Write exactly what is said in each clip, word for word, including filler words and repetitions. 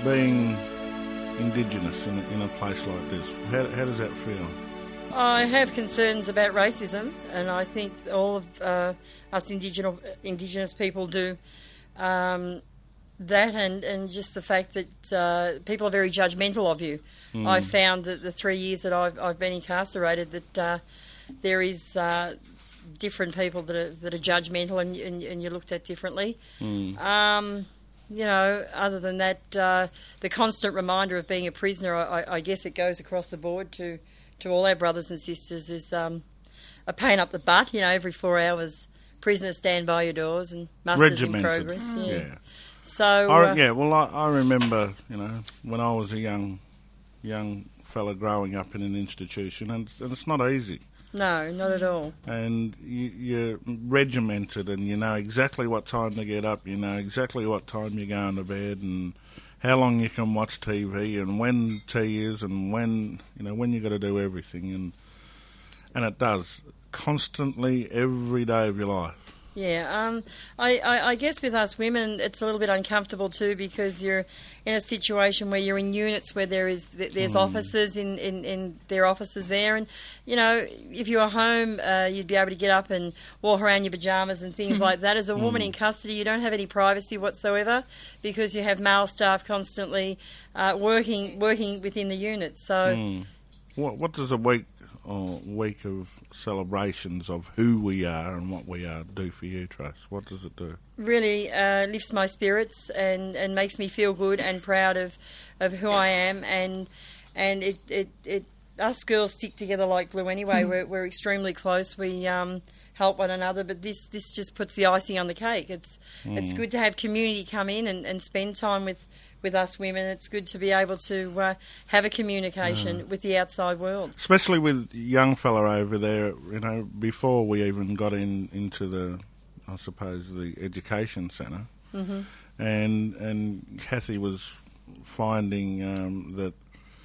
being Indigenous in a, in a place like this? How, how does that feel? I have concerns about racism, and I think all of uh, us Indigenous, Indigenous people do um, that, and, and just the fact that uh, people are very judgmental of you. Mm. I've found that the three years that I've, I've been incarcerated that uh, there is uh, different people that are, that are judgmental and, and, and you're looked at differently. Mm. Um, you know, other than that, uh, the constant reminder of being a prisoner, I, I guess it goes across the board to... to all our brothers and sisters, is um, a pain up the butt. You know, every four hours, prisoners stand by your doors and musters in progress. Yeah. yeah. So I, uh, yeah, well, I, I remember, you know, when I was a young young fella growing up in an institution, and, and it's not easy. No, not at all. And you, you're regimented, and you know exactly what time to get up. You know exactly what time you're going to bed, and how long you can watch T V, and when tea is, and when you know when you got to do everything, and and it does constantly every day of your life. Yeah, um, I, I, I guess with us women, it's a little bit uncomfortable too, because you're in a situation where you're in units where there is there's mm. officers in, in, in their offices there, and you know if you were home, uh, you'd be able to get up and walk around your pajamas and things like that. As a woman mm. in custody, you don't have any privacy whatsoever, because you have male staff constantly uh, working working within the unit. So, mm. what what does a week or week of celebrations of who we are and what we are do for you, Trace? What does it do? Really uh, lifts my spirits and, and makes me feel good and proud of, of who I am, and and it, it, it us girls stick together like glue anyway. we're we're extremely close. We um, help one another, but this, this just puts the icing on the cake. It's mm. it's good to have community come in and, and spend time with with us women. It's good to be able to uh, have a communication mm. with the outside world. Especially with young fella over there, you know, before we even got in into the, I suppose, the education centre, mm-hmm. and and Kathy was finding um, that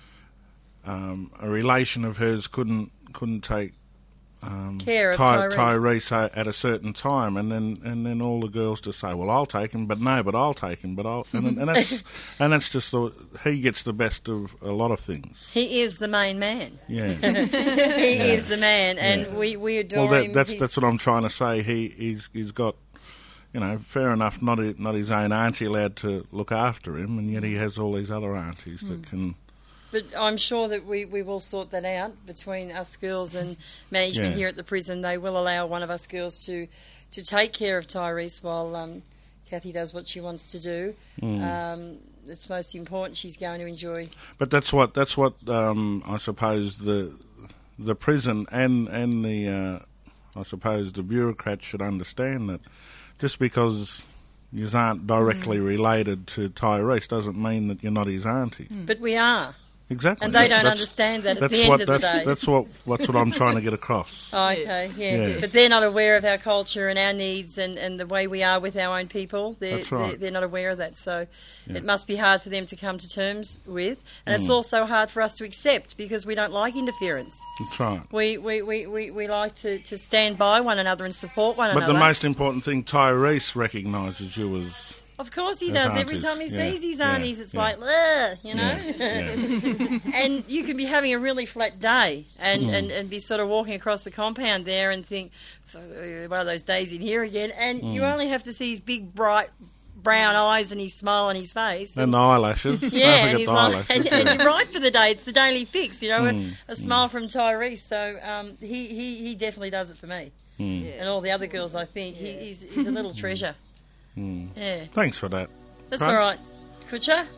um, a relation of hers couldn't couldn't take Um, care of Ty- Tyrese. Tyrese at a certain time, and then and then all the girls just say, "Well, I'll take him," but no, but I'll take him, but I'll, and, and that's and that's just the, he gets the best of a lot of things. He is the main man. Yeah, he yeah. is the man, and yeah. we, we adore well, that, him. that's he's... that's what I'm trying to say. He he's he's got, you know, fair enough, not a, not his own auntie allowed to look after him, and yet he has all these other aunties mm. that can. But I'm sure that we, we will sort that out between us girls and management yeah. here at the prison. They will allow one of us girls to, to take care of Tyrese while um, Kathy does what she wants to do. Mm. Um, it's most important. She's going to enjoy. But that's what that's what um, I suppose the the prison and and the uh, I suppose the bureaucrats should understand, that just because you aren't directly mm. related to Tyrese doesn't mean that you're not his auntie. Mm. But we are. Exactly. And they that's, don't that's, understand that at that's the end what, of that's, the day. That's what, that's what I'm trying to get across. Oh, okay, yeah. yeah. But they're not aware of our culture and our needs and, and the way we are with our own people. They're, that's right. they're, they're not aware of that. So yeah. it must be hard for them to come to terms with. And mm. it's also hard for us to accept, because we don't like interference. That's right. We, we, we, we, we like to, to stand by one another and support one but another. But the most important thing, Tyrese recognises you as... Of course he does. aunties. Every time he yeah. sees his yeah. aunties, it's yeah. like, ugh, you know. Yeah. Yeah. And you can be having a really flat day and, mm. and, and be sort of walking across the compound there and think, one of those days in here again, and mm. you only have to see his big, bright brown eyes and his smile on his face. And, and the eyelashes. Yeah, Don't forget the like, eyelashes. And, yeah. and you're right for the day. It's the daily fix, you know, mm. a, a smile mm. from Tyrese. So um, he, he, he definitely does it for me. Mm. Yeah. And all the other girls, I think. He, he's, he's a little treasure. Mm. Yeah. Thanks for that. That's Crunch. all right. Kutcha?